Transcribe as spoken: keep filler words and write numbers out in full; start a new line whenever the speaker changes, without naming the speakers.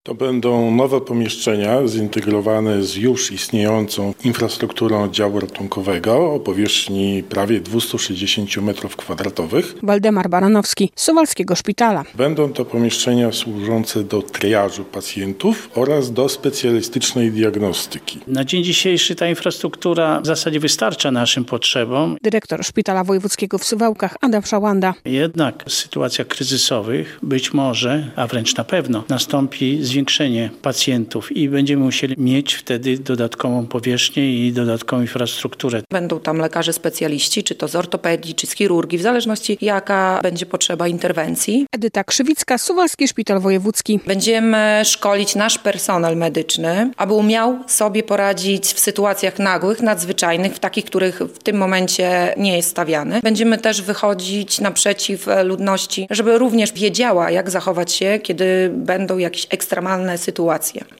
To będą nowe pomieszczenia zintegrowane z już istniejącą infrastrukturą oddziału ratunkowego o powierzchni prawie dwieście sześćdziesiąt metrów kwadratowych.
Waldemar Baranowski z Suwalskiego Szpitala.
Będą to pomieszczenia służące do triażu pacjentów oraz do specjalistycznej diagnostyki.
Na dzień dzisiejszy ta infrastruktura w zasadzie wystarcza naszym potrzebom.
Dyrektor Szpitala Wojewódzkiego w Suwałkach Adam Szałanda.
Jednak w sytuacjach kryzysowych być może, a wręcz na pewno nastąpi zwiększenie pacjentów i będziemy musieli mieć wtedy dodatkową powierzchnię i dodatkową infrastrukturę.
Będą tam lekarze specjaliści, czy to z ortopedii, czy z chirurgii, w zależności jaka będzie potrzeba interwencji.
Edyta Krzywicka, Suwalski Szpital Wojewódzki.
Będziemy szkolić nasz personel medyczny, aby umiał sobie poradzić w sytuacjach nagłych, nadzwyczajnych, w takich, których w tym momencie nie jest stawiany. Będziemy też wychodzić naprzeciw ludności, żeby również wiedziała, jak zachować się, kiedy będą jakieś ekstremalne sytuacje.